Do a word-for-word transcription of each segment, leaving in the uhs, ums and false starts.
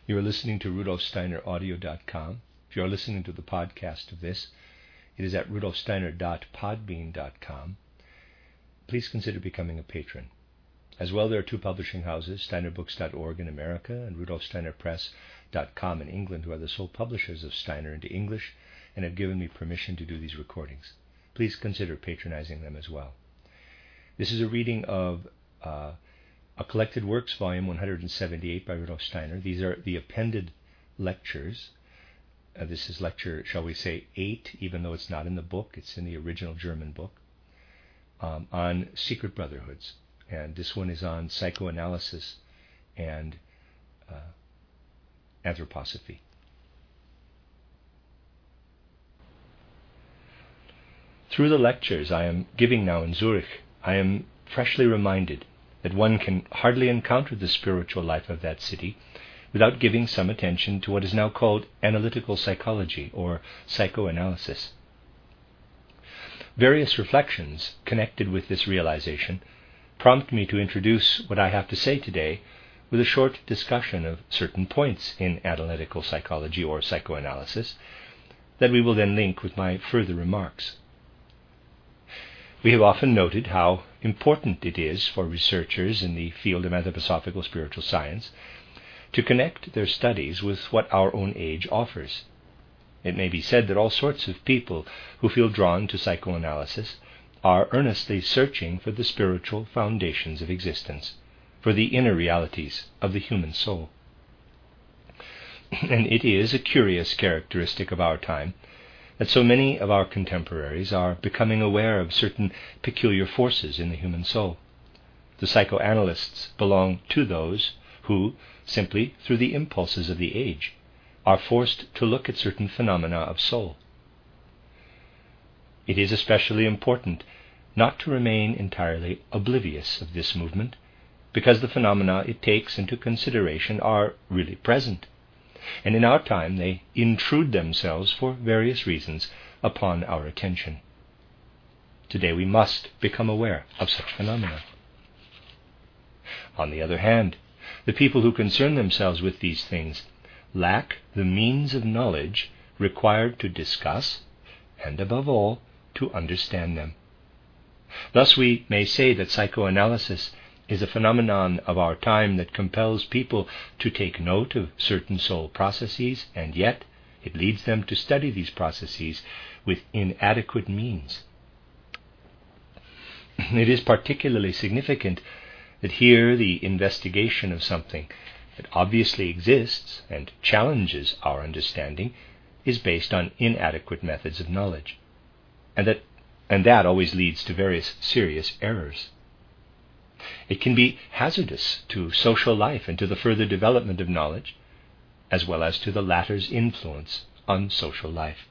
You are listening to Rudolf Steiner Audio dot com. If you are listening to the podcast of this, it is at Rudolf Steiner dot podbean dot com. Please consider becoming a patron. As well, there are two publishing houses, Steiner Books dot org in America and Rudolf Steiner Press dot com in England, who are the sole publishers of Steiner into English and have given me permission to do these recordings. Please consider patronizing them as well. This is a reading of uh, a Collected Works, volume one hundred seventy-eight by Rudolf Steiner. These are the appended lectures. Uh, this is lecture, shall we say, eight, even though it's not in the book, it's in the original German book, um, on secret brotherhoods. And this one is on psychoanalysis and uh, anthroposophy. Through the lectures I am giving now in Zurich, I am freshly reminded that one can hardly encounter the spiritual life of that city without giving some attention to what is now called analytical psychology or psychoanalysis. Various reflections connected with this realization prompt me to introduce what I have to say today with a short discussion of certain points in analytical psychology or psychoanalysis that we will then link with my further remarks. We have often noted how important it is for researchers in the field of anthroposophical spiritual science to connect their studies with what our own age offers. It may be said that all sorts of people who feel drawn to psychoanalysis are earnestly searching for the spiritual foundations of existence, for the inner realities of the human soul. And it is a curious characteristic of our time that so many of our contemporaries are becoming aware of certain peculiar forces in the human soul. The psychoanalysts belong to those who, simply through the impulses of the age, are forced to look at certain phenomena of soul. It is especially important not to remain entirely oblivious of this movement, because the phenomena it takes into consideration are really present, and in our time they intrude themselves for various reasons upon our attention. Today we must become aware of such phenomena. On the other hand, the people who concern themselves with these things lack the means of knowledge required to discuss, and above all, to understand them. Thus we may say that psychoanalysis is a phenomenon of our time that compels people to take note of certain soul processes, and yet it leads them to study these processes with inadequate means. It is particularly significant that here the investigation of something that obviously exists and challenges our understanding is based on inadequate methods of knowledge, and that and that always leads to various serious errors. It can be hazardous to social life and to the further development of knowledge, as well as to the latter's influence on social life.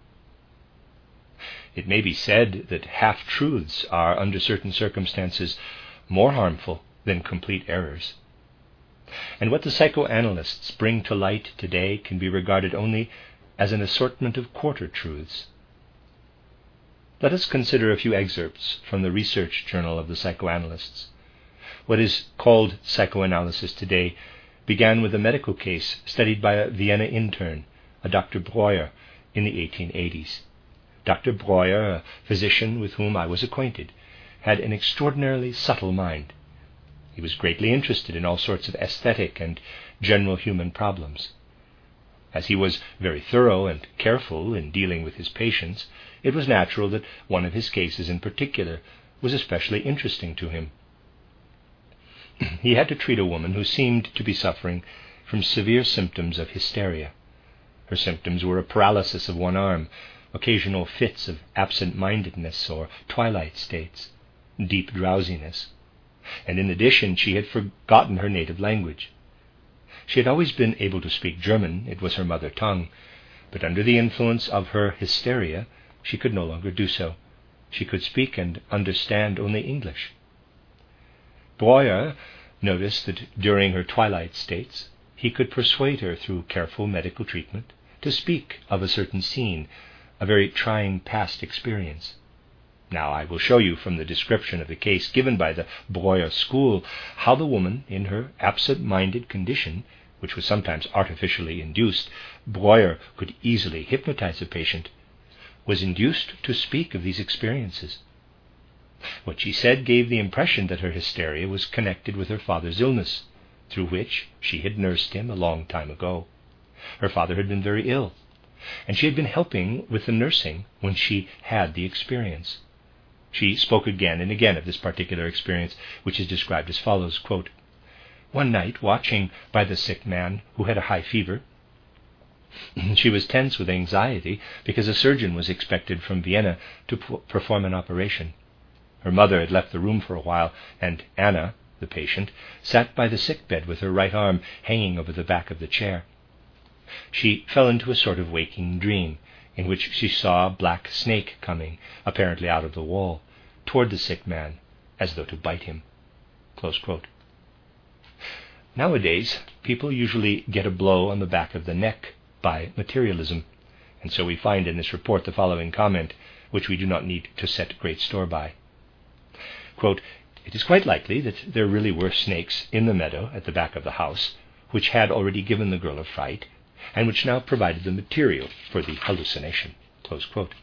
It may be said that half-truths are, under certain circumstances, more harmful than complete errors. And what the psychoanalysts bring to light today can be regarded only as an assortment of quarter-truths. Let us consider a few excerpts from the research journal of the psychoanalysts. What is called psychoanalysis today began with a medical case studied by a Vienna intern, a Doctor Breuer, in the eighteen eighties. Doctor Breuer, a physician with whom I was acquainted, had an extraordinarily subtle mind. He was greatly interested in all sorts of aesthetic and general human problems. As he was very thorough and careful in dealing with his patients, it was natural that one of his cases in particular was especially interesting to him. He had to treat a woman who seemed to be suffering from severe symptoms of hysteria. Her symptoms were a paralysis of one arm, occasional fits of absent-mindedness or twilight states, deep drowsiness, and in addition she had forgotten her native language. She had always been able to speak German, it was her mother tongue, but under the influence of her hysteria she could no longer do so. She could speak and understand only English. Breuer noticed that during her twilight states he could persuade her through careful medical treatment to speak of a certain scene, a very trying past experience. Now I will show you from the description of the case given by the Breuer school how the woman, in her absent-minded condition, which was sometimes artificially induced, Breuer could easily hypnotize a patient, was induced to speak of these experiences. What she said gave the impression that her hysteria was connected with her father's illness, through which she had nursed him a long time ago. Her father had been very ill, and she had been helping with the nursing when she had the experience. She spoke again and again of this particular experience, which is described as follows, quote, "One night, watching by the sick man who had a high fever, she was tense with anxiety because a surgeon was expected from Vienna to p- perform an operation. Her mother had left the room for a while, and Anna, the patient, sat by the sick bed with her right arm hanging over the back of the chair. She fell into a sort of waking dream, in which she saw a black snake coming, apparently out of the wall, toward the sick man, as though to bite him." Close quote. Nowadays, people usually get a blow on the back of the neck by materialism, and so we find in this report the following comment, which we do not need to set great store by. Quote, "It is quite likely that there really were snakes in the meadow at the back of the house, which had already given the girl a fright, and which now provided the material for the hallucination." Close quote.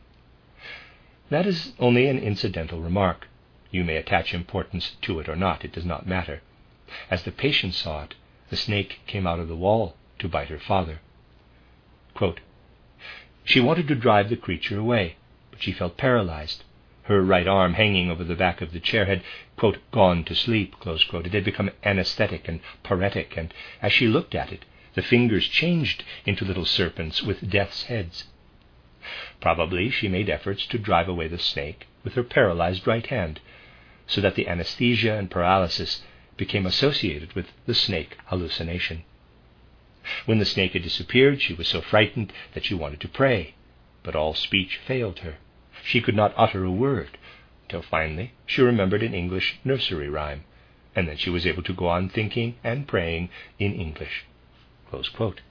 That is only an incidental remark. You may attach importance to it or not, it does not matter. As the patient saw it, the snake came out of the wall to bite her father. Quote, "She wanted to drive the creature away, but she felt paralyzed. Her right arm, hanging over the back of the chair, had, quote, gone to sleep," close quote. It had become anesthetic and paretic, and as she looked at it, the fingers changed into little serpents with death's heads. Probably she made efforts to drive away the snake with her paralyzed right hand, so that the anesthesia and paralysis became associated with the snake hallucination. When the snake had disappeared, she was so frightened that she wanted to pray, but all speech failed her. She could not utter a word, till finally she remembered an English nursery rhyme, and then she was able to go on thinking and praying in English." Close quote.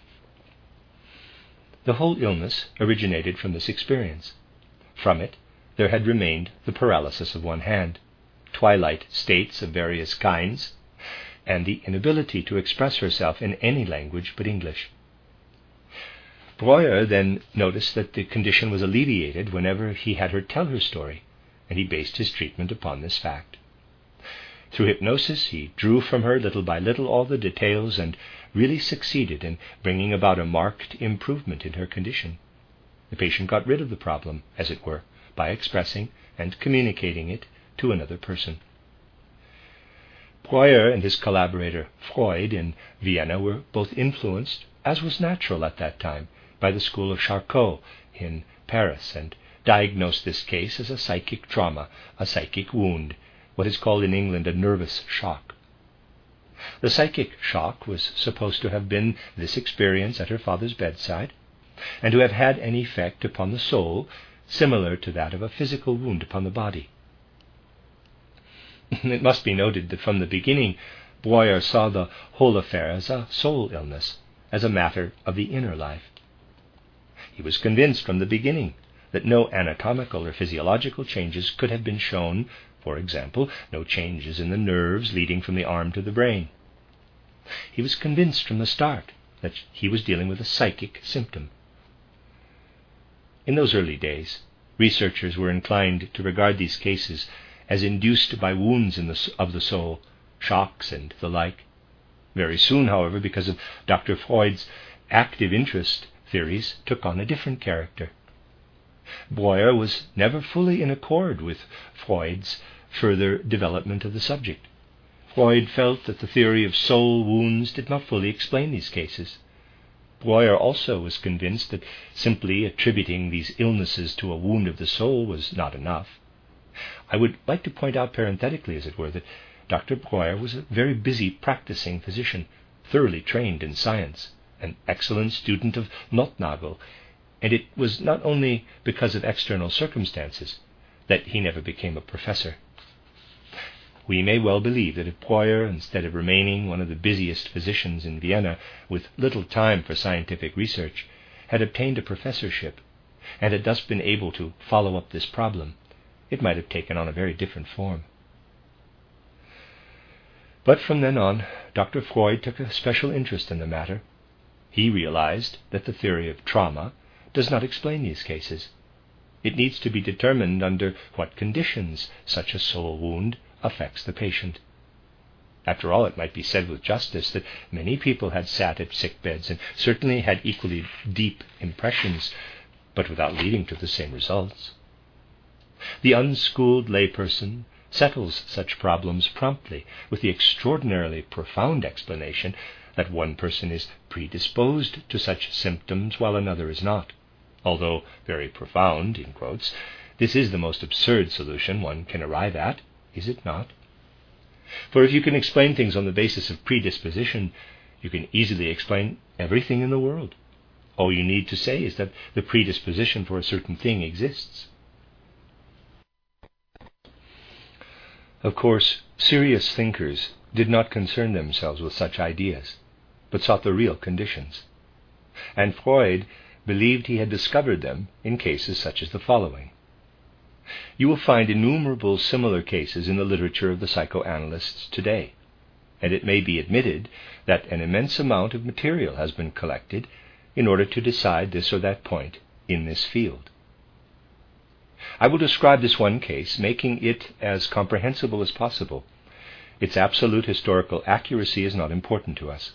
The whole illness originated from this experience. From it there had remained the paralysis of one hand, twilight states of various kinds, and the inability to express herself in any language but English. Breuer then noticed that the condition was alleviated whenever he had her tell her story, and he based his treatment upon this fact. Through hypnosis, he drew from her little by little all the details and really succeeded in bringing about a marked improvement in her condition. The patient got rid of the problem, as it were, by expressing and communicating it to another person. Breuer and his collaborator Freud in Vienna were both influenced, as was natural at that time, by the school of Charcot in Paris, and diagnosed this case as a psychic trauma, a psychic wound, what is called in England a nervous shock. The psychic shock was supposed to have been this experience at her father's bedside, and to have had an effect upon the soul similar to that of a physical wound upon the body. It must be noted that from the beginning Breuer saw the whole affair as a soul illness, as a matter of the inner life. He was convinced from the beginning that no anatomical or physiological changes could have been shown, for example, no changes in the nerves leading from the arm to the brain. He was convinced from the start that he was dealing with a psychic symptom. In those early days, researchers were inclined to regard these cases as induced by wounds in the, of the soul, shocks and the like. Very soon, however, because of Doctor Freud's active interest, theories took on a different character. Breuer was never fully in accord with Freud's further development of the subject. Freud felt that the theory of soul wounds did not fully explain these cases. Breuer also was convinced that simply attributing these illnesses to a wound of the soul was not enough. I would like to point out parenthetically, as it were, that Doctor Breuer was a very busy practicing physician, thoroughly trained in science, an excellent student of Nothnagel, and it was not only because of external circumstances that he never became a professor. We may well believe that if Breuer, instead of remaining one of the busiest physicians in Vienna with little time for scientific research, had obtained a professorship, and had thus been able to follow up this problem, it might have taken on a very different form. But from then on, Doctor Freud took a special interest in the matter. He realized that the theory of trauma does not explain these cases. It needs to be determined under what conditions such a soul wound affects the patient. After all, it might be said with justice that many people had sat at sick beds and certainly had equally deep impressions, but without leading to the same results. The unschooled layperson settles such problems promptly with the extraordinarily profound explanation that one person is predisposed to such symptoms while another is not. Although very profound, in quotes, this is the most absurd solution one can arrive at, is it not? For if you can explain things on the basis of predisposition, you can easily explain everything in the world. All you need to say is that the predisposition for a certain thing exists. Of course, serious thinkers did not concern themselves with such ideas, but sought the real conditions. And Freud believed he had discovered them in cases such as the following. You will find innumerable similar cases in the literature of the psychoanalysts today, and it may be admitted that an immense amount of material has been collected in order to decide this or that point in this field. I will describe this one case, making it as comprehensible as possible. Its absolute historical accuracy is not important to us.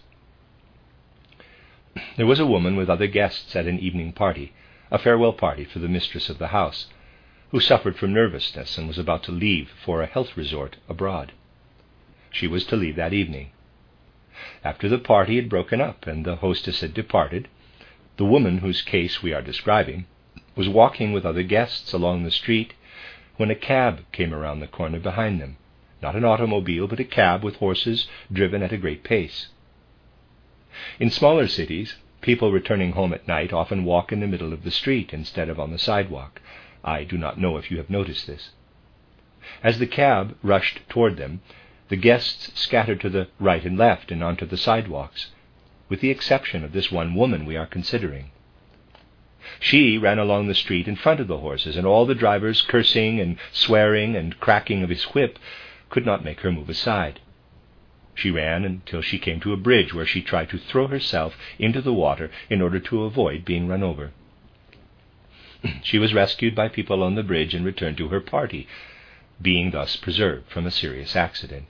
There was a woman with other guests at an evening party, a farewell party for the mistress of the house, who suffered from nervousness and was about to leave for a health resort abroad. She was to leave that evening. After the party had broken up and the hostess had departed, the woman whose case we are describing was walking with other guests along the street when a cab came around the corner behind them. Not an automobile, but a cab with horses driven at a great pace. In smaller cities, people returning home at night often walk in the middle of the street instead of on the sidewalk. I do not know if you have noticed this. As the cab rushed toward them, the guests scattered to the right and left and onto the sidewalks, with the exception of this one woman we are considering. She ran along the street in front of the horses, and all the drivers cursing and swearing and cracking of his whip could not make her move aside. She ran until she came to a bridge where she tried to throw herself into the water in order to avoid being run over. She was rescued by people on the bridge and returned to her party, being thus preserved from a serious accident.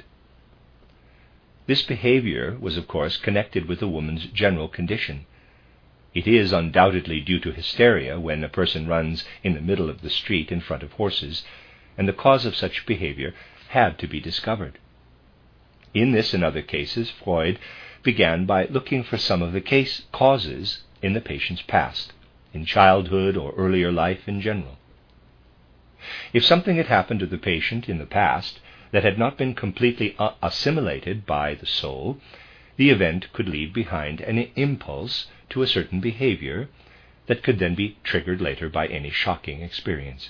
This behavior was, of course, connected with the woman's general condition. It is undoubtedly due to hysteria when a person runs in the middle of the street in front of horses, and the cause of such behavior had to be discovered. In this and other cases, Freud began by looking for some of the case causes in the patient's past, in childhood or earlier life in general. If something had happened to the patient in the past that had not been completely uh, assimilated by the soul, the event could leave behind an impulse to a certain behavior that could then be triggered later by any shocking experience.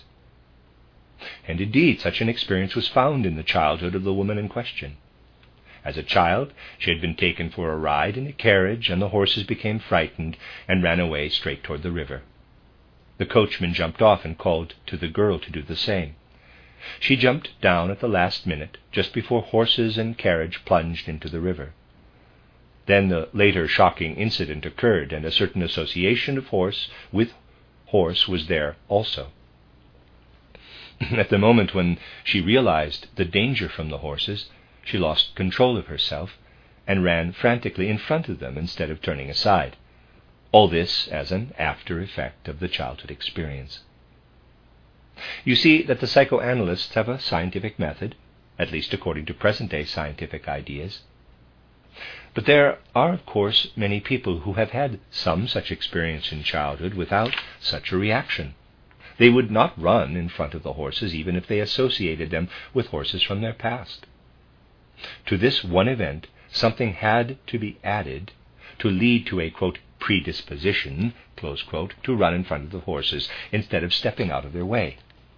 And indeed, such an experience was found in the childhood of the woman in question. As a child, she had been taken for a ride in a carriage, and the horses became frightened and ran away straight toward the river. The coachman jumped off and called to the girl to do the same. She jumped down at the last minute, just before horses and carriage plunged into the river. Then the later shocking incident occurred, and a certain association of horse with horse was there also. At the moment when she realized the danger from the horses, she lost control of herself and ran frantically in front of them instead of turning aside. All this as an after effect of the childhood experience. You see that the psychoanalysts have a scientific method, at least according to present-day scientific ideas. But there are, of course, many people who have had some such experience in childhood without such a reaction. They would not run in front of the horses even if they associated them with horses from their past. To this one event, something had to be added to lead to a, quote, predisposition, close quote, to run in front of the horses instead of stepping out of their way.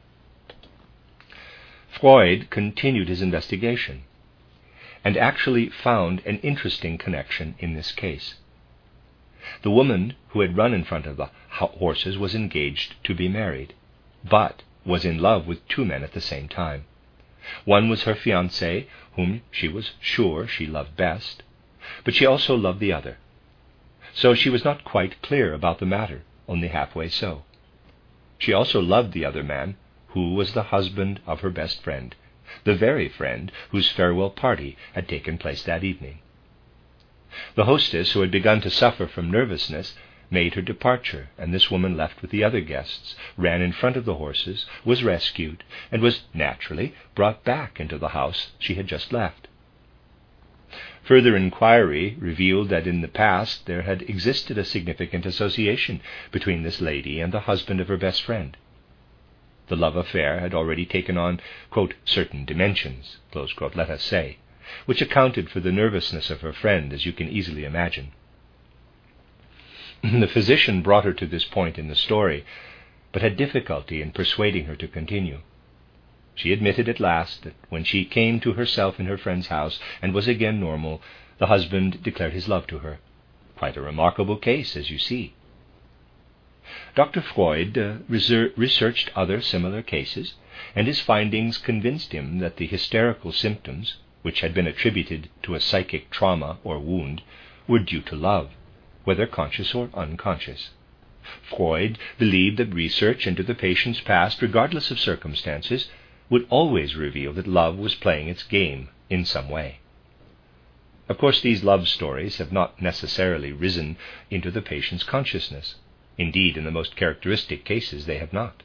Freud continued his investigation and actually found an interesting connection in this case. The woman who had run in front of the horses was engaged to be married, but was in love with two men at the same time. One was her fiancé, whom she was sure she loved best, but she also loved the other. So she was not quite clear about the matter, only halfway so. She also loved the other man, who was the husband of her best friend, the very friend whose farewell party had taken place that evening. The hostess, who had begun to suffer from nervousness, made her departure, and this woman, left with the other guests, ran in front of the horses, was rescued, and was naturally brought back into the house she had just left. Further inquiry revealed that in the past there had existed a significant association between this lady and the husband of her best friend. The love affair had already taken on, quote, certain dimensions, close quote, let us say, which accounted for the nervousness of her friend, as you can easily imagine. The physician brought her to this point in the story, but had difficulty in persuading her to continue. She admitted at last that when she came to herself in her friend's house and was again normal, the husband declared his love to her. Quite a remarkable case, as you see. Doctor Freud uh, reser- researched other similar cases, and his findings convinced him that the hysterical symptoms, which had been attributed to a psychic trauma or wound, were due to love, whether conscious or unconscious. Freud believed that research into the patient's past, regardless of circumstances, would always reveal that love was playing its game in some way. Of course, these love stories have not necessarily risen into the patient's consciousness. Indeed, in the most characteristic cases, they have not.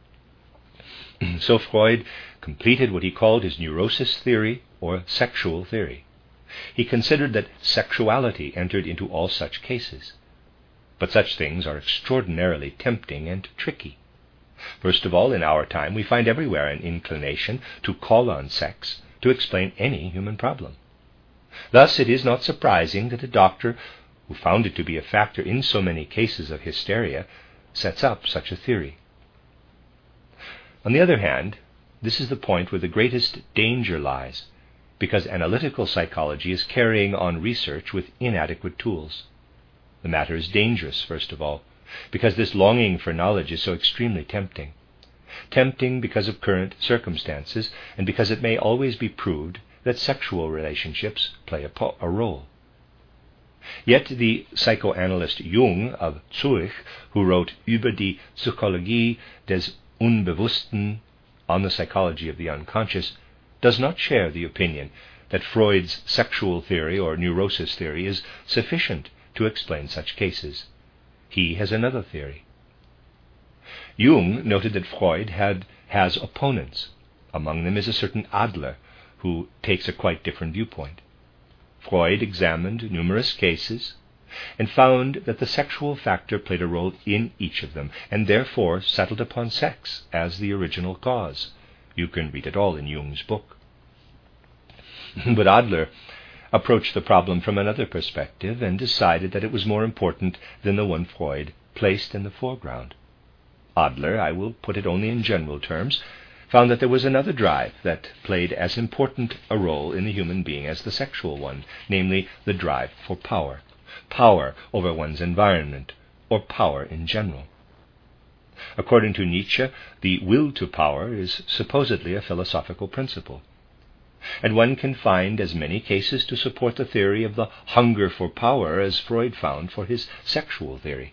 So Freud completed what he called his neurosis theory, or sexual theory. He considered that sexuality entered into all such cases. But such things are extraordinarily tempting and tricky. First of all, in our time, we find everywhere an inclination to call on sex to explain any human problem. Thus, it is not surprising that a doctor, who found it to be a factor in so many cases of hysteria, sets up such a theory. On the other hand, this is the point where the greatest danger lies, because analytical psychology is carrying on research with inadequate tools. The matter is dangerous, first of all, because this longing for knowledge is so extremely tempting. Tempting because of current circumstances, and because it may always be proved that sexual relationships play a, po- a role. Yet the psychoanalyst Jung of Zurich, who wrote Über die Psychologie des Unbewussten, on the psychology of the unconscious, does not share the opinion that Freud's sexual theory or neurosis theory is sufficient to explain such cases. He has another theory. Jung noted that Freud had has opponents. Among them is a certain Adler, who takes a quite different viewpoint. Freud examined numerous cases and found that the sexual factor played a role in each of them, and therefore settled upon sex as the original cause. You can read it all in Jung's book. But Adler approached the problem from another perspective and decided that it was more important than the one Freud placed in the foreground. Adler, I will put it only in general terms, found that there was another drive that played as important a role in the human being as the sexual one, namely the drive for power, power over one's environment, or power in general. According to Nietzsche, the will to power is supposedly a philosophical principle, and one can find as many cases to support the theory of the hunger for power as Freud found for his sexual theory.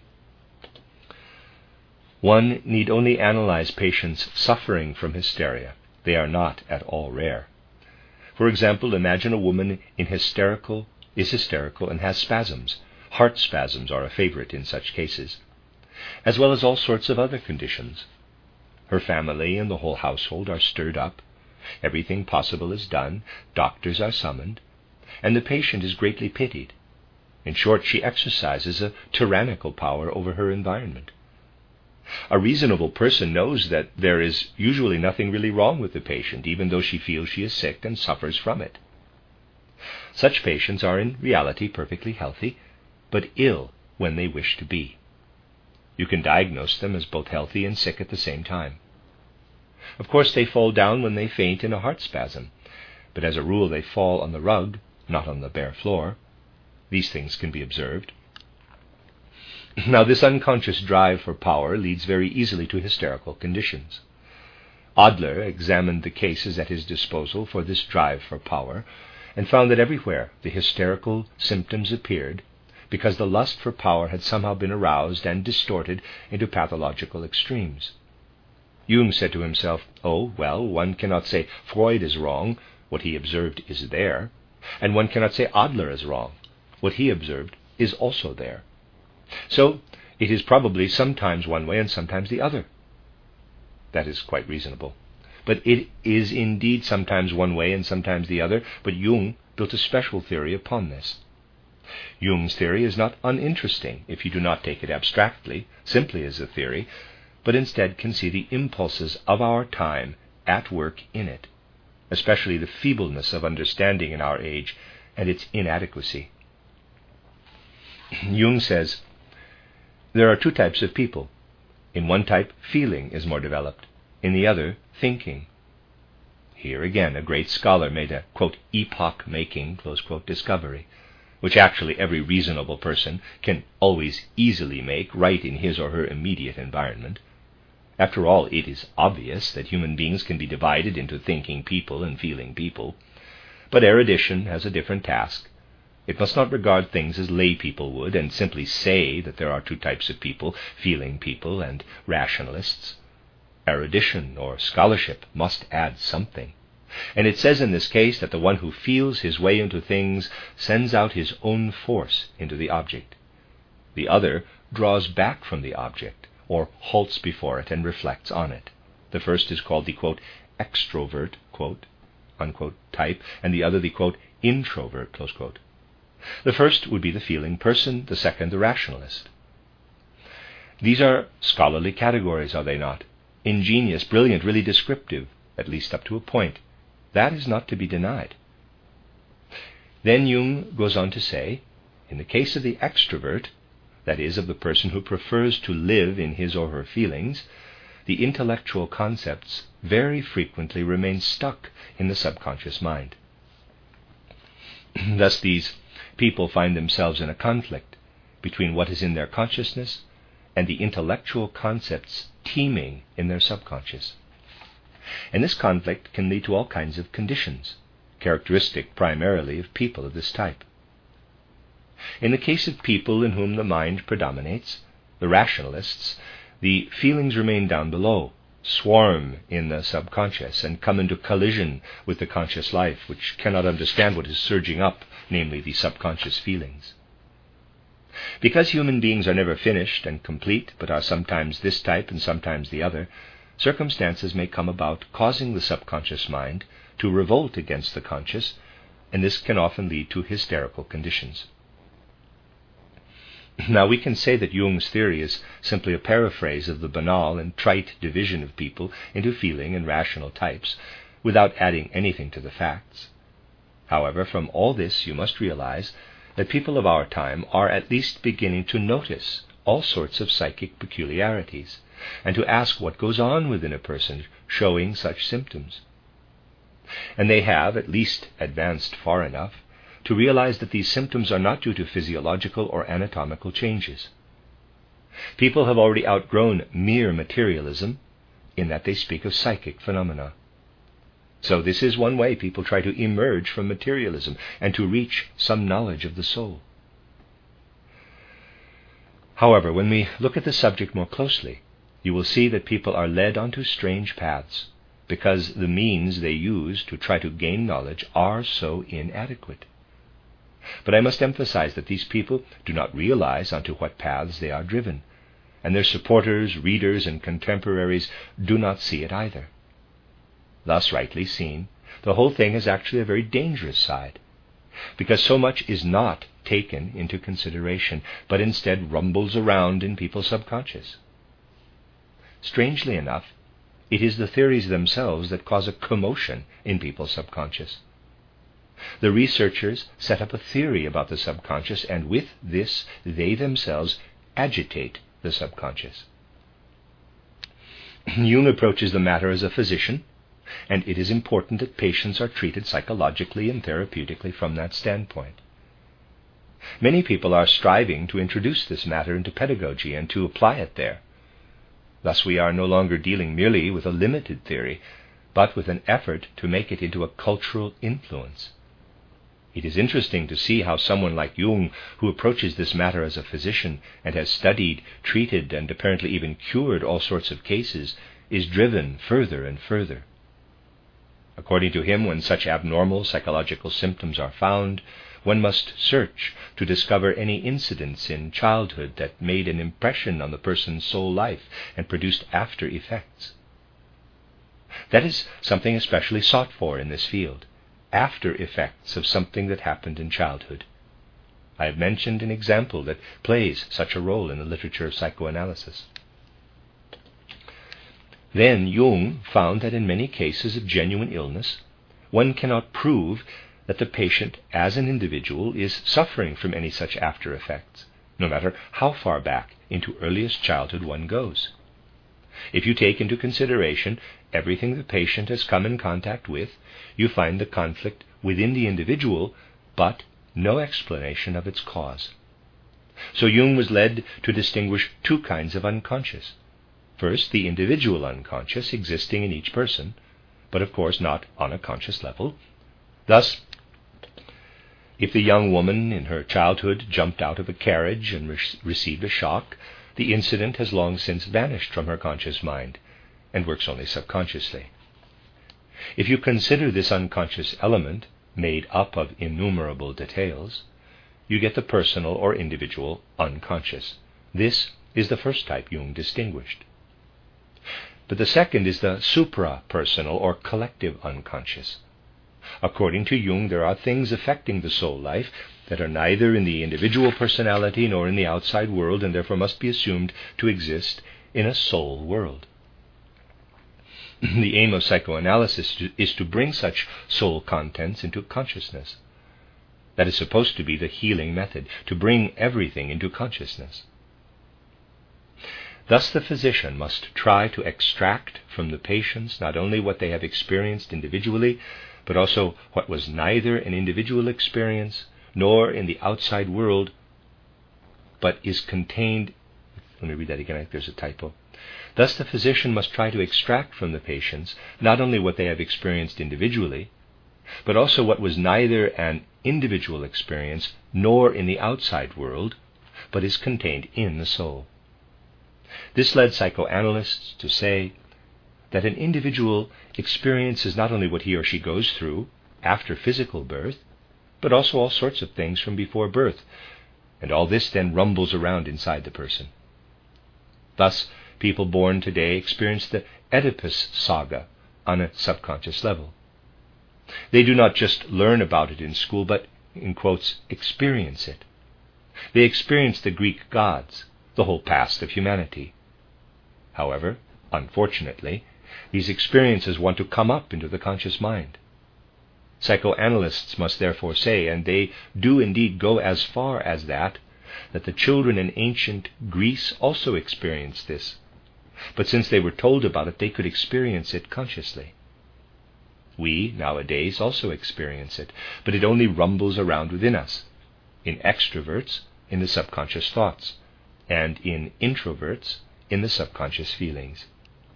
One need only analyze patients suffering from hysteria. They are not at all rare. For example, imagine a woman in hysterical, is hysterical and has spasms. Heart spasms are a favorite in such cases, as well as all sorts of other conditions. Her family and the whole household are stirred up. Everything possible is done. Doctors are summoned, and the patient is greatly pitied. In short, she exercises a tyrannical power over her environment. A reasonable person knows that there is usually nothing really wrong with the patient, even though she feels she is sick and suffers from it. Such patients are in reality perfectly healthy, but ill when they wish to be. You can diagnose them as both healthy and sick at the same time. Of course, they fall down when they faint in a heart spasm, but as a rule they fall on the rug, not on the bare floor. These things can be observed. Now, this unconscious drive for power leads very easily to hysterical conditions. Adler examined the cases at his disposal for this drive for power, and found that everywhere the hysterical symptoms appeared because the lust for power had somehow been aroused and distorted into pathological extremes. Jung said to himself, oh, well, one cannot say Freud is wrong, what he observed is there, and one cannot say Adler is wrong, what he observed is also there. So it is probably sometimes one way and sometimes the other. That is quite reasonable. But it is indeed sometimes one way and sometimes the other, but Jung built a special theory upon this. Jung's theory is not uninteresting if you do not take it abstractly, simply as a theory, but instead can see the impulses of our time at work in it, especially the feebleness of understanding in our age and its inadequacy. Jung says, there are two types of people. In one type, feeling is more developed. In the other, thinking. Here again, a great scholar made a, quote, epoch-making, close quote, discovery, which actually every reasonable person can always easily make right in his or her immediate environment. After all, it is obvious that human beings can be divided into thinking people and feeling people. But erudition has a different task. It must not regard things as lay people would and simply say that there are two types of people, feeling people and rationalists. Erudition or scholarship must add something. And it says in this case that the one who feels his way into things sends out his own force into the object. The other draws back from the object, or halts before it and reflects on it. The first is called the, quote, extrovert, quote, unquote, type, and the other the, quote, introvert, close quote. The first would be the feeling person, the second the rationalist. These are scholarly categories, are they not? Ingenious, brilliant, really descriptive, at least up to a point. That is not to be denied. Then Jung goes on to say, in the case of the extrovert, that is, of the person who prefers to live in his or her feelings, the intellectual concepts very frequently remain stuck in the subconscious mind. Thus these people find themselves in a conflict between what is in their consciousness and the intellectual concepts teeming in their subconscious. And this conflict can lead to all kinds of conditions, characteristic primarily of people of this type. In the case of people in whom the mind predominates, the rationalists, the feelings remain down below, swarm in the subconscious, and come into collision with the conscious life, which cannot understand what is surging up, namely the subconscious feelings. Because human beings are never finished and complete, but are sometimes this type and sometimes the other, circumstances may come about causing the subconscious mind to revolt against the conscious, and this can often lead to hysterical conditions. Now we can say that Jung's theory is simply a paraphrase of the banal and trite division of people into feeling and rational types, without adding anything to the facts. However, from all this you must realize that people of our time are at least beginning to notice all sorts of psychic peculiarities, and to ask what goes on within a person showing such symptoms. And they have at least advanced far enough to realize that these symptoms are not due to physiological or anatomical changes. People have already outgrown mere materialism in that they speak of psychic phenomena. So this is one way people try to emerge from materialism and to reach some knowledge of the soul. However, when we look at the subject more closely, you will see that people are led onto strange paths because the means they use to try to gain knowledge are so inadequate. But I must emphasize that these people do not realize onto what paths they are driven, and their supporters, readers, and contemporaries do not see it either. Thus, rightly seen, the whole thing is actually a very dangerous side, because so much is not taken into consideration, but instead rumbles around in people's subconscious. Strangely enough, it is the theories themselves that cause a commotion in people's subconscious. The researchers set up a theory about the subconscious, and with this they themselves agitate the subconscious. Jung approaches the matter as a physician, and it is important that patients are treated psychologically and therapeutically from that standpoint. Many people are striving to introduce this matter into pedagogy and to apply it there. Thus we are no longer dealing merely with a limited theory, but with an effort to make it into a cultural influence. It is interesting to see how someone like Jung, who approaches this matter as a physician and has studied, treated, and apparently even cured all sorts of cases, is driven further and further. According to him, when such abnormal psychological symptoms are found, one must search to discover any incidents in childhood that made an impression on the person's soul life and produced after effects. That is something especially sought for in this field, after effects of something that happened in childhood. I have mentioned an example that plays such a role in the literature of psychoanalysis. Then Jung found that in many cases of genuine illness, one cannot prove that the patient as an individual is suffering from any such after effects, no matter how far back into earliest childhood one goes. If you take into consideration everything the patient has come in contact with, you find the conflict within the individual, but no explanation of its cause. So Jung was led to distinguish two kinds of unconscious. First, the individual unconscious existing in each person, but of course not on a conscious level. Thus, if the young woman in her childhood jumped out of a carriage and re- received a shock, the incident has long since vanished from her conscious mind and works only subconsciously. If you consider this unconscious element made up of innumerable details, you get the personal or individual unconscious. This is the first type Jung distinguished. But the second is the supra-personal or collective unconscious. According to Jung, there are things affecting the soul life that are neither in the individual personality nor in the outside world, and therefore must be assumed to exist in a soul world. The aim of psychoanalysis is to bring such soul contents into consciousness. That is supposed to be the healing method, to bring everything into consciousness. Thus the physician must try to extract from the patients not only what they have experienced individually, but also what was neither an individual experience nor in the outside world, but is contained. Let me read that again, I think there's a typo. Thus the physician must try to extract from the patients not only what they have experienced individually, but also what was neither an individual experience nor in the outside world, but is contained in the soul. This led psychoanalysts to say that an individual experiences not only what he or she goes through after physical birth, but also all sorts of things from before birth, and all this then rumbles around inside the person. Thus, people born today experience the Oedipus saga on a subconscious level. They do not just learn about it in school, but, in quotes, experience it. They experience the Greek gods, the whole past of humanity. However, unfortunately, these experiences want to come up into the conscious mind. Psychoanalysts must therefore say, and they do indeed go as far as that, that the children in ancient Greece also experienced this. But since they were told about it, they could experience it consciously. We, nowadays, also experience it, but it only rumbles around within us. In extroverts, in the subconscious thoughts, and in introverts, in the subconscious feelings.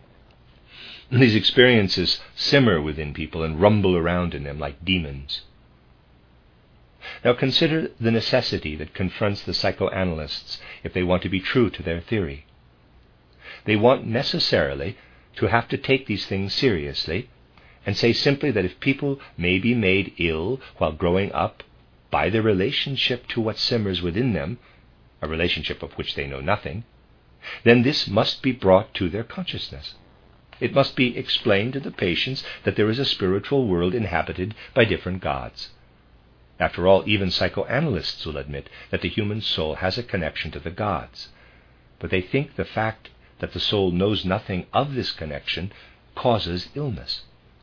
These experiences simmer within people and rumble around in them like demons. Now consider the necessity that confronts the psychoanalysts if they want to be true to their theory. They want necessarily to have to take these things seriously and say simply that if people may be made ill while growing up by their relationship to what simmers within them, a relationship of which they know nothing, then this must be brought to their consciousness. It must be explained to the patients that there is a spiritual world inhabited by different gods. After all, even psychoanalysts will admit that the human soul has a connection to the gods, but they think the fact that the soul knows nothing of this connection causes illness.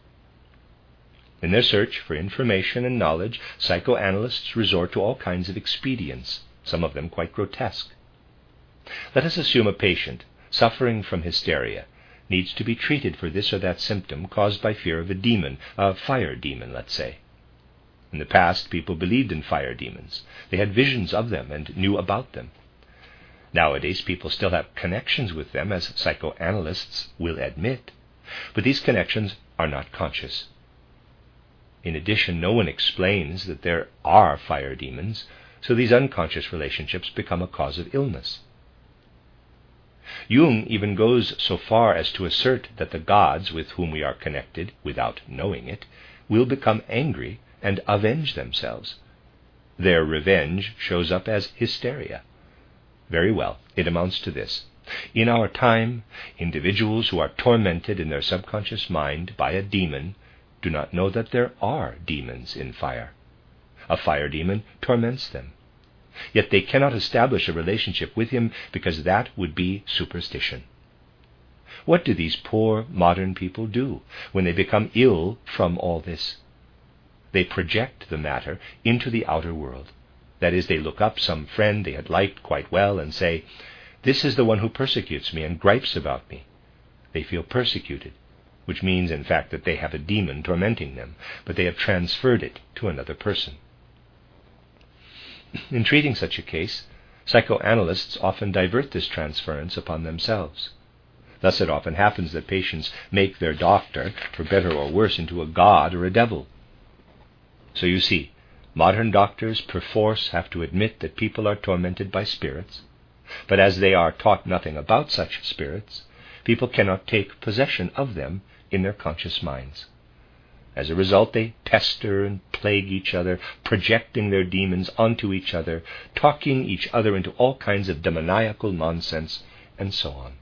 In their search for information and knowledge, psychoanalysts resort to all kinds of expedients, some of them quite grotesque. Let us assume a patient suffering from hysteria needs to be treated for this or that symptom caused by fear of a demon, a fire demon, let's say. In the past, people believed in fire demons. They had visions of them and knew about them. Nowadays, people still have connections with them, as psychoanalysts will admit, but these connections are not conscious. In addition, no one explains that there are fire demons, so these unconscious relationships become a cause of illness. Jung even goes so far as to assert that the gods with whom we are connected, without knowing it, will become angry and avenge themselves. Their revenge shows up as hysteria. Very well, it amounts to this. In our time, individuals who are tormented in their subconscious mind by a demon do not know that there are demons in fire. A fire demon torments them. Yet they cannot establish a relationship with him because that would be superstition. What do these poor modern people do when they become ill from all this? They project the matter into the outer world. That is, they look up some friend they had liked quite well and say, "This is the one who persecutes me and gripes about me." They feel persecuted, which means, in fact, that they have a demon tormenting them, but they have transferred it to another person. In treating such a case, psychoanalysts often divert this transference upon themselves. Thus it often happens that patients make their doctor, for better or worse, into a god or a devil. So you see, modern doctors perforce have to admit that people are tormented by spirits, but as they are taught nothing about such spirits, people cannot take possession of them in their conscious minds. As a result, they pester and plague each other, projecting their demons onto each other, talking each other into all kinds of demoniacal nonsense, and so on.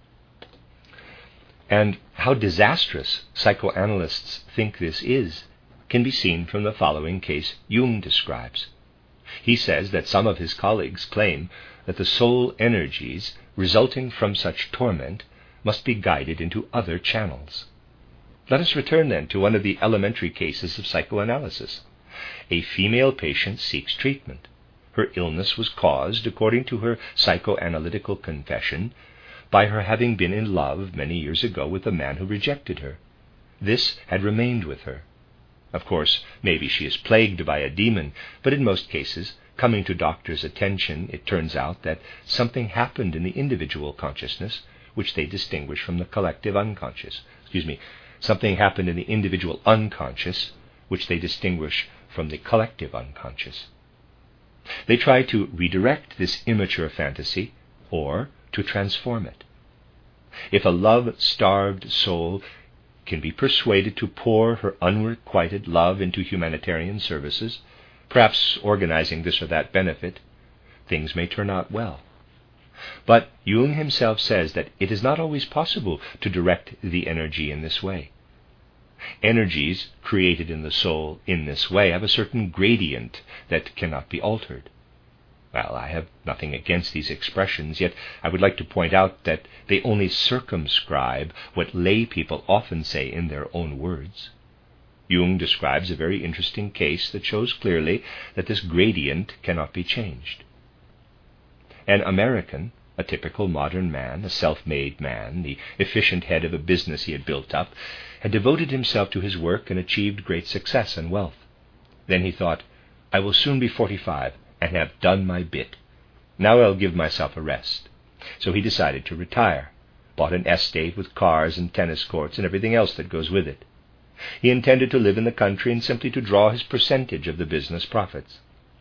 And how disastrous psychoanalysts think this is can be seen from the following case Jung describes. He says that some of his colleagues claim that the soul energies resulting from such torment must be guided into other channels. Let us return then to one of the elementary cases of psychoanalysis. A female patient seeks treatment. Her illness was caused, according to her psychoanalytical confession, by her having been in love many years ago with a man who rejected her. This had remained with her. Of course, maybe she is plagued by a demon, but in most cases, coming to doctors' attention, it turns out that something happened in the individual consciousness which they distinguish from the collective unconscious. Excuse me, something happened in the individual unconscious which they distinguish from the collective unconscious. They try to redirect this immature fantasy or to transform it. If a love-starved soul can be persuaded to pour her unrequited love into humanitarian services, perhaps organizing this or that benefit, things may turn out well. But Jung himself says that it is not always possible to direct the energy in this way. Energies created in the soul in this way have a certain gradient that cannot be altered. Well, I have nothing against these expressions, yet I would like to point out that they only circumscribe what lay people often say in their own words. Jung describes a very interesting case that shows clearly that this gradient cannot be changed. An American, a typical modern man, a self-made man, the efficient head of a business he had built up, had devoted himself to his work and achieved great success and wealth. Then he thought, "I will soon be forty-five and have done my bit. Now I'll give myself a rest." So he decided to retire, bought an estate with cars and tennis courts and everything else that goes with it. He intended to live in the country and simply to draw his percentage of the business profits.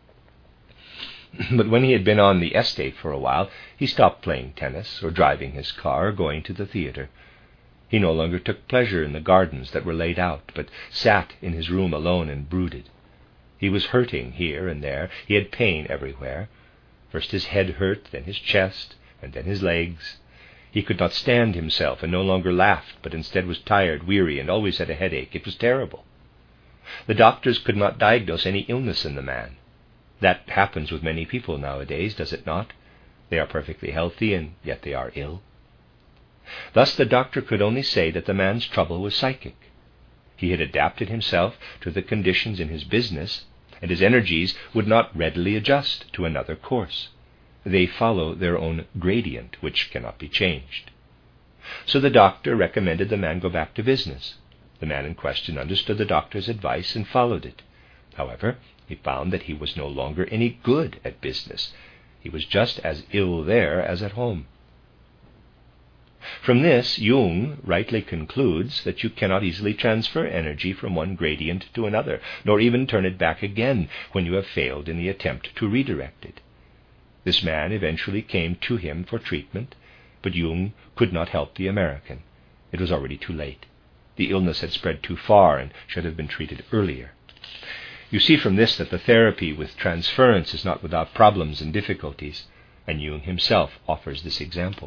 But when he had been on the estate for a while, he stopped playing tennis or driving his car or going to the theater. He no longer took pleasure in the gardens that were laid out, but sat in his room alone and brooded. He was hurting here and there. He had pain everywhere. First his head hurt, then his chest, and then his legs. He could not stand himself and no longer laughed, but instead was tired, weary, and always had a headache. It was terrible. The doctors could not diagnose any illness in the man. That happens with many people nowadays, does it not? They are perfectly healthy, and yet they are ill. Thus the doctor could only say that the man's trouble was psychic. He had adapted himself to the conditions in his business, and his energies would not readily adjust to another course. They follow their own gradient, which cannot be changed. So the doctor recommended the man go back to business. The man in question understood the doctor's advice and followed it. However, he found that he was no longer any good at business. He was just as ill there as at home. From this, Jung rightly concludes that you cannot easily transfer energy from one gradient to another, nor even turn it back again when you have failed in the attempt to redirect it. This man eventually came to him for treatment, but Jung could not help the American. It was already too late. The illness had spread too far and should have been treated earlier. You see from this that the therapy with transference is not without problems and difficulties, and Jung himself offers this example.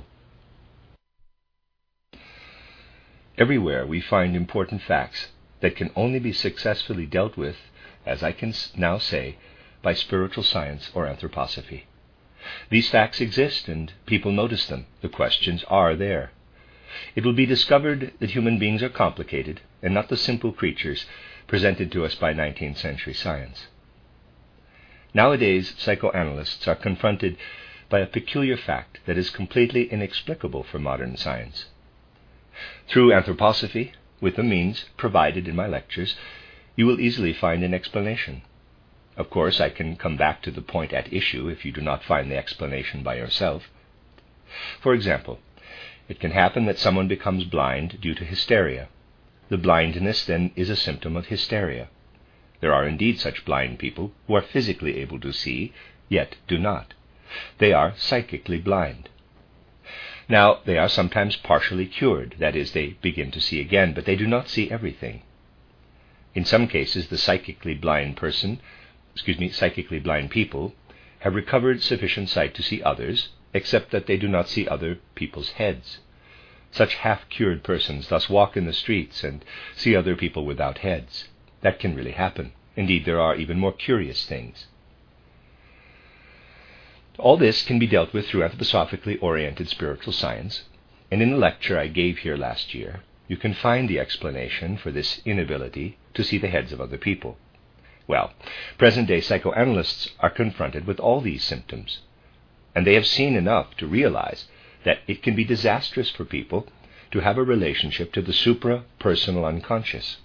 Everywhere we find important facts that can only be successfully dealt with, as I can now say, by spiritual science or anthroposophy. These facts exist and people notice them. The questions are there. It will be discovered that human beings are complicated and not the simple creatures presented to us by nineteenth century science. Nowadays, psychoanalysts are confronted by a peculiar fact that is completely inexplicable for modern science. Through anthroposophy, with the means provided in my lectures, you will easily find an explanation. Of course, I can come back to the point at issue if you do not find the explanation by yourself. For example, it can happen that someone becomes blind due to hysteria. The blindness then is a symptom of hysteria. There are indeed such blind people who are physically able to see, yet do not. They are psychically blind. Now, they are sometimes partially cured, that is, they begin to see again, but they do not see everything. In some cases, the psychically blind person, excuse me, psychically blind people have recovered sufficient sight to see others, except that they do not see other people's heads. Such half-cured persons thus walk in the streets and see other people without heads. That can really happen. Indeed, there are even more curious things. All this can be dealt with through anthroposophically oriented spiritual science, and in the lecture I gave here last year, you can find the explanation for this inability to see the heads of other people. Well, present-day psychoanalysts are confronted with all these symptoms, and they have seen enough to realize that it can be disastrous for people to have a relationship to the supra-personal unconscious.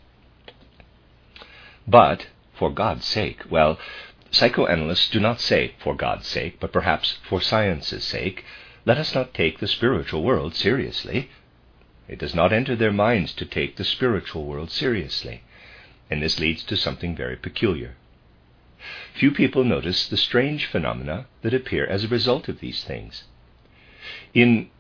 But, for God's sake, well, psychoanalysts do not say for God's sake, but perhaps for science's sake, let us not take the spiritual world seriously. It does not enter their minds to take the spiritual world seriously, and this leads to something very peculiar. Few people notice the strange phenomena that appear as a result of these things. In,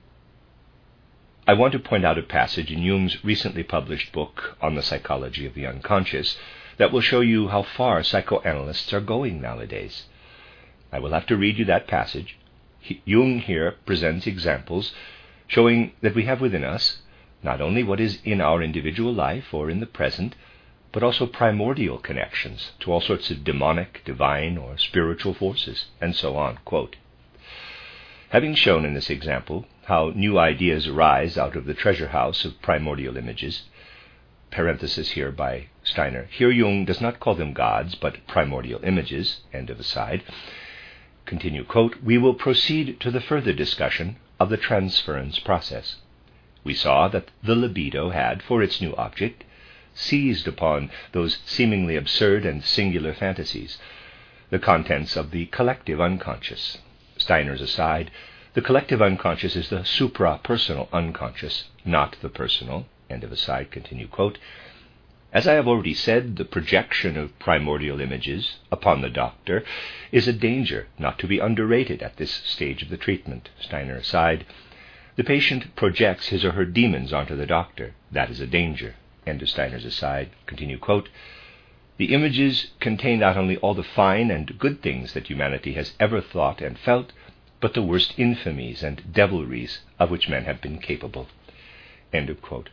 I want to point out a passage in Jung's recently published book on the psychology of the unconscious that will show you how far psychoanalysts are going nowadays. I will have to read you that passage. He, Jung here presents examples showing that we have within us not only what is in our individual life or in the present, but also primordial connections to all sorts of demonic, divine, or spiritual forces, and so on. Quote, having shown in this example how new ideas arise out of the treasure house of primordial images, parenthesis here by Steiner, here Jung does not call them gods, but primordial images, end of aside, continue, quote, we will proceed to the further discussion of the transference process. We saw that the libido had, for its new object, seized upon those seemingly absurd and singular fantasies, the contents of the collective unconscious. Steiner's aside, the collective unconscious is the supra-personal unconscious, not the personal, end of aside, continue, quote, as I have already said, the projection of primordial images upon the doctor is a danger not to be underrated at this stage of the treatment. Steiner aside, the patient projects his or her demons onto the doctor. That is a danger. End of Steiner's aside. Continue, quote, the images contain not only all the fine and good things that humanity has ever thought and felt, but the worst infamies and devilries of which men have been capable. End of quote.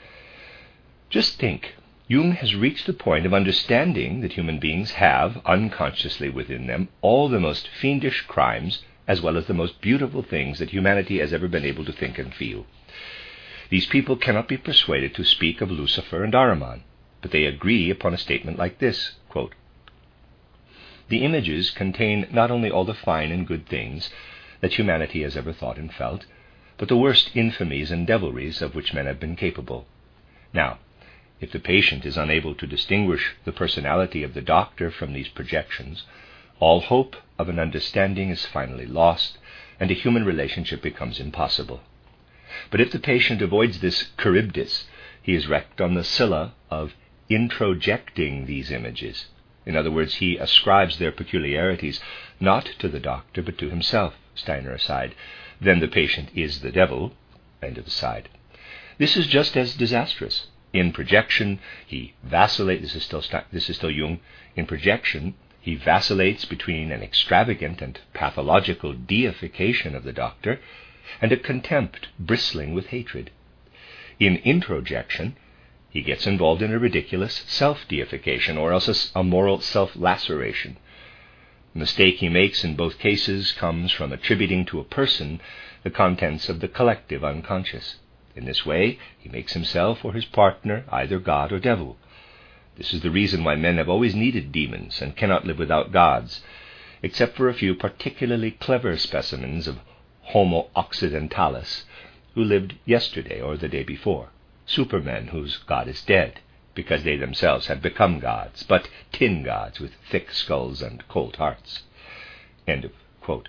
Just think, Jung has reached the point of understanding that human beings have, unconsciously within them, all the most fiendish crimes as well as the most beautiful things that humanity has ever been able to think and feel. These people cannot be persuaded to speak of Lucifer and Ahriman, but they agree upon a statement like this, quote, the images contain not only all the fine and good things that humanity has ever thought and felt, but the worst infamies and devilries of which men have been capable. Now, if the patient is unable to distinguish the personality of the doctor from these projections, all hope of an understanding is finally lost, and a human relationship becomes impossible. But if the patient avoids this Charybdis, he is wrecked on the Scylla of introjecting these images. In other words, he ascribes their peculiarities not to the doctor, but to himself. Steiner aside. Then the patient is the devil. End of aside. This is just as disastrous. In projection, he vacillates. This is still this is still Jung. In projection, he vacillates between an extravagant and pathological deification of the doctor and a contempt bristling with hatred. In introjection, he gets involved in a ridiculous self-deification, or else a moral self-laceration. The mistake he makes in both cases comes from attributing to a person the contents of the collective unconscious. In this way, he makes himself or his partner either God or devil. This is the reason why men have always needed demons and cannot live without gods, except for a few particularly clever specimens of Homo occidentalis who lived yesterday or the day before, supermen whose god is dead, because they themselves have become gods, but tin gods with thick skulls and cold hearts. End of quote.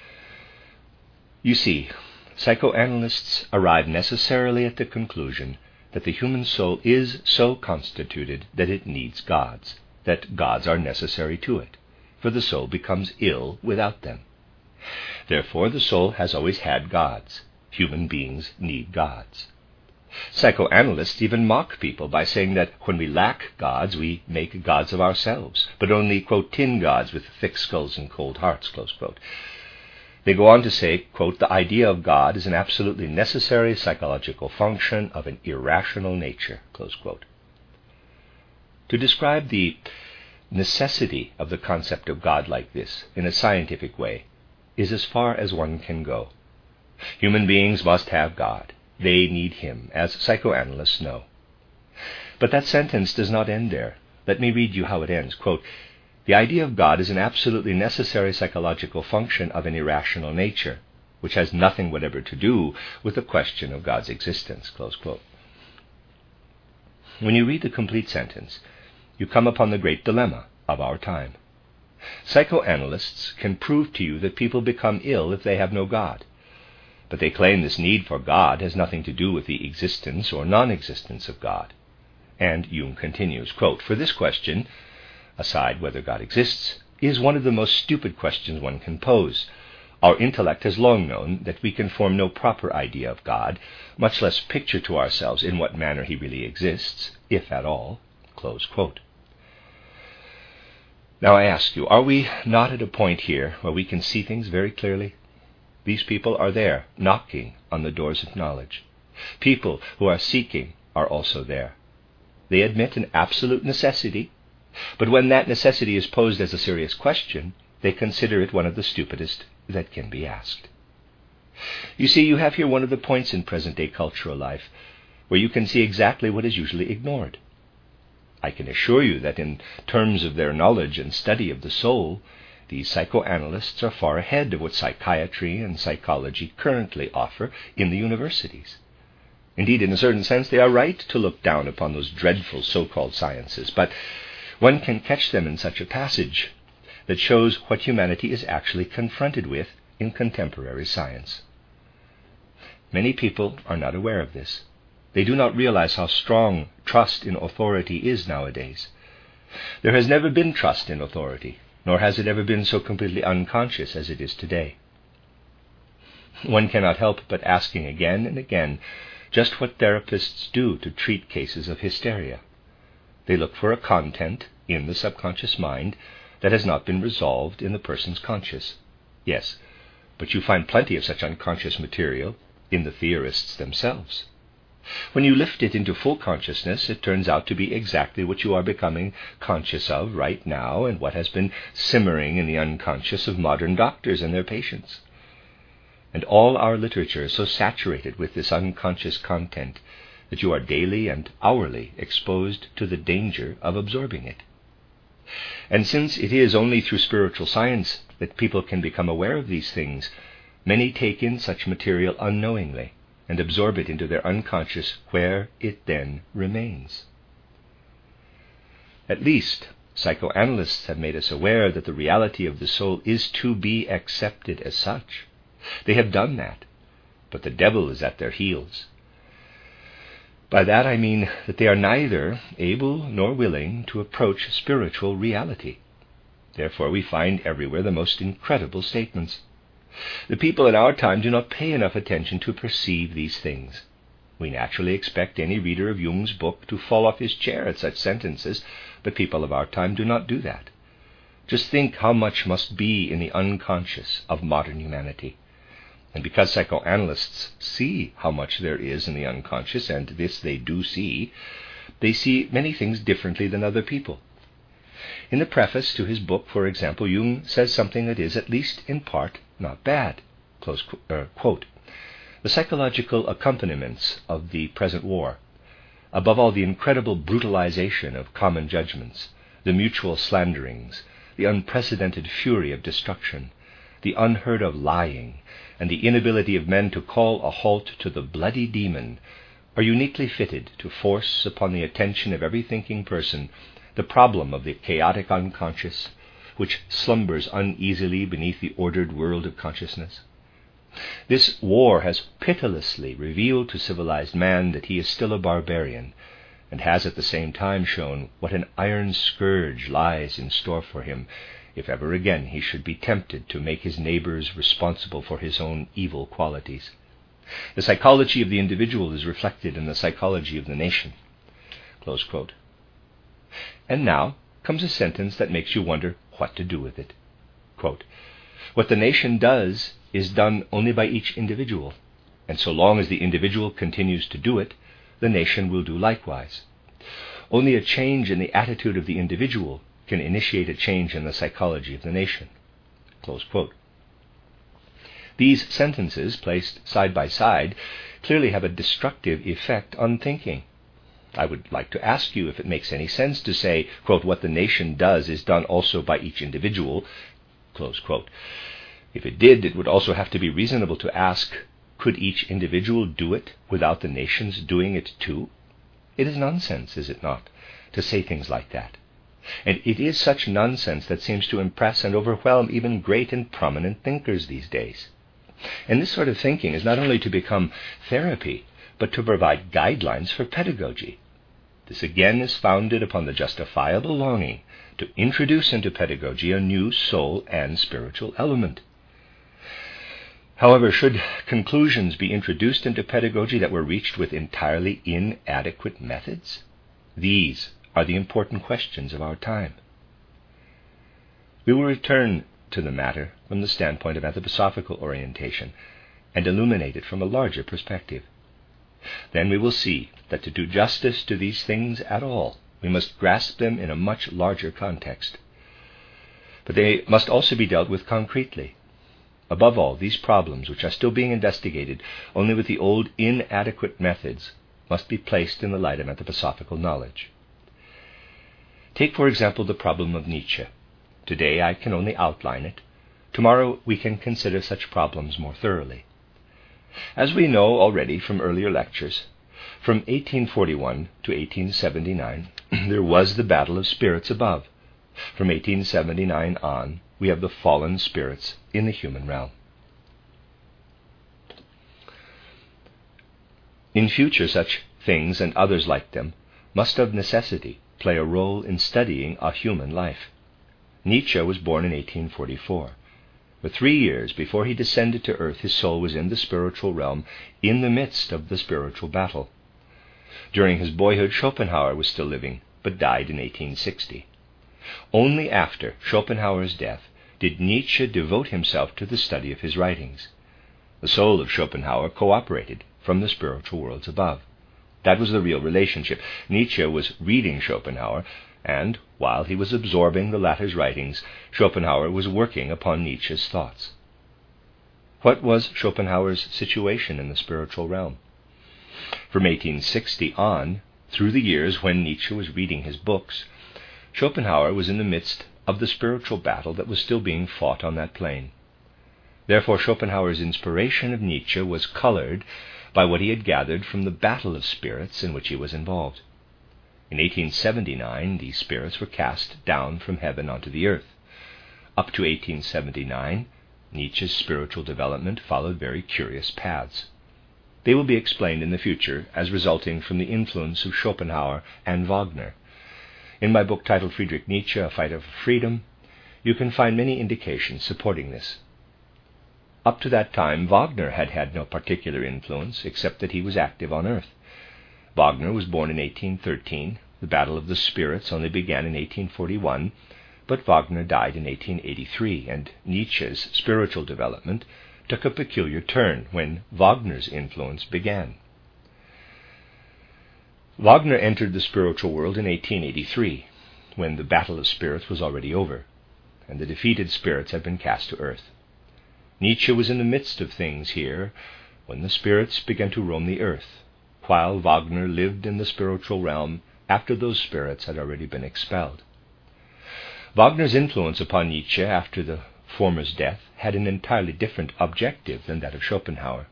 You see, psychoanalysts arrive necessarily at the conclusion that the human soul is so constituted that it needs gods, that gods are necessary to it, for the soul becomes ill without them. Therefore, the soul has always had gods. Human beings need gods. Psychoanalysts even mock people by saying that when we lack gods, we make gods of ourselves, but only, quote, tin gods with thick skulls and cold hearts, close quote. They go on to say, quote, the idea of God is an absolutely necessary psychological function of an irrational nature, close quote. To describe the necessity of the concept of God like this in a scientific way is as far as one can go. Human beings must have God. They need him, as psychoanalysts know. But that sentence does not end there. Let me read you how it ends. Quote, the idea of God is an absolutely necessary psychological function of an irrational nature, which has nothing whatever to do with the question of God's existence. Close quote. When you read the complete sentence, you come upon the great dilemma of our time. Psychoanalysts can prove to you that people become ill if they have no God. But they claim this need for God has nothing to do with the existence or non-existence of God. And Jung continues, quote, for this question, aside whether God exists, is one of the most stupid questions one can pose. Our intellect has long known that we can form no proper idea of God, much less picture to ourselves in what manner he really exists, if at all. Close quote. Now I ask you, are we not at a point here where we can see things very clearly? These people are there, knocking on the doors of knowledge. People who are seeking are also there. They admit an absolute necessity, but when that necessity is posed as a serious question, they consider it one of the stupidest that can be asked. You see, you have here one of the points in present-day cultural life where you can see exactly what is usually ignored. I can assure you that in terms of their knowledge and study of the soul, these psychoanalysts are far ahead of what psychiatry and psychology currently offer in the universities. Indeed, in a certain sense, they are right to look down upon those dreadful so-called sciences, but one can catch them in such a passage that shows what humanity is actually confronted with in contemporary science. Many people are not aware of this. They do not realize how strong trust in authority is nowadays. There has never been trust in authority, nor has it ever been so completely unconscious as it is today. One cannot help but asking again and again just what therapists do to treat cases of hysteria. They look for a content in the subconscious mind that has not been resolved in the person's conscious. Yes, but you find plenty of such unconscious material in the theorists themselves. When you lift it into full consciousness, it turns out to be exactly what you are becoming conscious of right now and what has been simmering in the unconscious of modern doctors and their patients. And all our literature is so saturated with this unconscious content that you are daily and hourly exposed to the danger of absorbing it. And since it is only through spiritual science that people can become aware of these things, many take in such material unknowingly and absorb it into their unconscious, where it then remains. At least, psychoanalysts have made us aware that the reality of the soul is to be accepted as such. They have done that, but the devil is at their heels. By that I mean that they are neither able nor willing to approach spiritual reality. Therefore we find everywhere the most incredible statements. The people in our time do not pay enough attention to perceive these things. We naturally expect any reader of Jung's book to fall off his chair at such sentences, but people of our time do not do that. Just think how much must be in the unconscious of modern humanity. And because psychoanalysts see how much there is in the unconscious, and this they do see, they see many things differently than other people. In the preface to his book, for example, Jung says something that is, at least in part, not bad. Close uh, quote. The psychological accompaniments of the present war, above all the incredible brutalization of common judgments, the mutual slanderings, the unprecedented fury of destruction, the unheard of lying, and the inability of men to call a halt to the bloody demon, are uniquely fitted to force upon the attention of every thinking person the problem of the chaotic unconscious, which slumbers uneasily beneath the ordered world of consciousness. This war has pitilessly revealed to civilized man that he is still a barbarian, and has at the same time shown what an iron scourge lies in store for him if ever again he should be tempted to make his neighbors responsible for his own evil qualities. The psychology of the individual is reflected in the psychology of the nation. Close quote. And now comes a sentence that makes you wonder what to do with it. Quote, what the nation does is done only by each individual, and so long as the individual continues to do it, the nation will do likewise. Only a change in the attitude of the individual can initiate a change in the psychology of the nation. Close quote. These sentences, placed side by side, clearly have a destructive effect on thinking. I would like to ask you if it makes any sense to say, quote, what the nation does is done also by each individual, close quote. If it did, it would also have to be reasonable to ask, could each individual do it without the nation's doing it too? It is nonsense, is it not, to say things like that? And it is such nonsense that seems to impress and overwhelm even great and prominent thinkers these days. And this sort of thinking is not only to become therapy, but to provide guidelines for pedagogy. This again is founded upon the justifiable longing to introduce into pedagogy a new soul and spiritual element. However, should conclusions be introduced into pedagogy that were reached with entirely inadequate methods? These are the important questions of our time. We will return to the matter from the standpoint of anthroposophical orientation and illuminate it from a larger perspective. Then we will see that to do justice to these things at all, we must grasp them in a much larger context. But they must also be dealt with concretely. Above all, these problems, which are still being investigated only with the old inadequate methods, must be placed in the light of anthroposophical knowledge. Take, for example, the problem of Nietzsche. Today I can only outline it. Tomorrow we can consider such problems more thoroughly. As we know already from earlier lectures, from eighteen forty-one to eighteen seventy-nine, there was the battle of spirits above. From eighteen seventy-nine on, we have the fallen spirits in the human realm. In future, such things and others like them must of necessity play a role in studying a human life. Nietzsche was born in eighteen forty-four. For three years before he descended to earth, his soul was in the spiritual realm, in the midst of the spiritual battle. During his boyhood, Schopenhauer was still living, but died in eighteen sixty. Only after Schopenhauer's death did Nietzsche devote himself to the study of his writings. The soul of Schopenhauer cooperated from the spiritual worlds above. That was the real relationship. Nietzsche was reading Schopenhauer, and while he was absorbing the latter's writings, Schopenhauer was working upon Nietzsche's thoughts. What was Schopenhauer's situation in the spiritual realm? From eighteen sixty on, through the years when Nietzsche was reading his books, Schopenhauer was in the midst of the spiritual battle that was still being fought on that plane. Therefore, Schopenhauer's inspiration of Nietzsche was colored by what he had gathered from the battle of spirits in which he was involved. In eighteen seventy-nine, these spirits were cast down from heaven onto the earth. Up to eighteen seventy-nine, Nietzsche's spiritual development followed very curious paths. They will be explained in the future as resulting from the influence of Schopenhauer and Wagner. In my book titled Friedrich Nietzsche, A Fight for Freedom, you can find many indications supporting this. Up to that time, Wagner had had no particular influence, except that he was active on earth. Wagner was born in eighteen thirteen. The Battle of the Spirits only began in eighteen forty-one, but Wagner died in eighteen eighty-three, and Nietzsche's spiritual development took a peculiar turn when Wagner's influence began. Wagner entered the spiritual world in eighteen eighty-three, when the Battle of Spirits was already over, and the defeated spirits had been cast to earth. Nietzsche was in the midst of things here when the spirits began to roam the earth, while Wagner lived in the spiritual realm after those spirits had already been expelled. Wagner's influence upon Nietzsche after the former's death had an entirely different objective than that of Schopenhauer.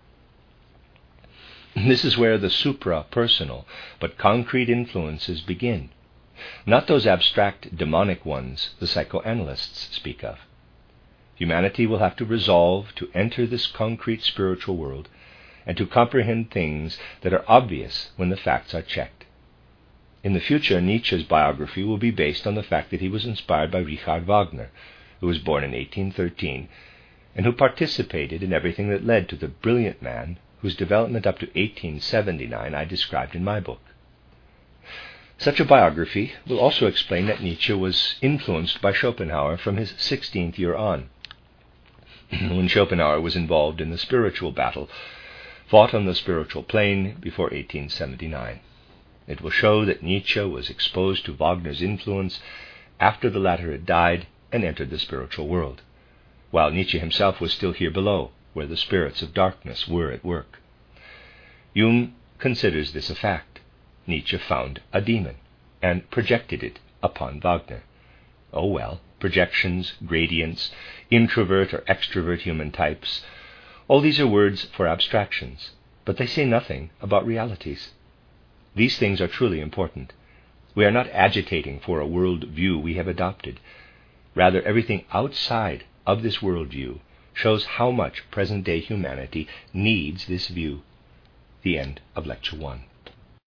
This is where the supra-personal but concrete influences begin, not those abstract demonic ones the psychoanalysts speak of. Humanity will have to resolve to enter this concrete spiritual world and to comprehend things that are obvious when the facts are checked. In the future, Nietzsche's biography will be based on the fact that he was inspired by Richard Wagner, who was born in eighteen thirteen, and who participated in everything that led to the brilliant man whose development up to eighteen seventy-nine I described in my book. Such a biography will also explain that Nietzsche was influenced by Schopenhauer from his sixteenth year on, when Schopenhauer was involved in the spiritual battle fought on the spiritual plane before eighteen seventy-nine. It will show that Nietzsche was exposed to Wagner's influence after the latter had died and entered the spiritual world, while Nietzsche himself was still here below, where the spirits of darkness were at work. Jung considers this a fact. Nietzsche found a demon and projected it upon Wagner. Oh well, projections, gradients, introvert or extrovert human types, all these are words for abstractions, but they say nothing about realities. These things are truly important. We are not agitating for a world view we have adopted. Rather, everything outside of this world view shows how much present-day humanity needs this view. The end of Lecture one.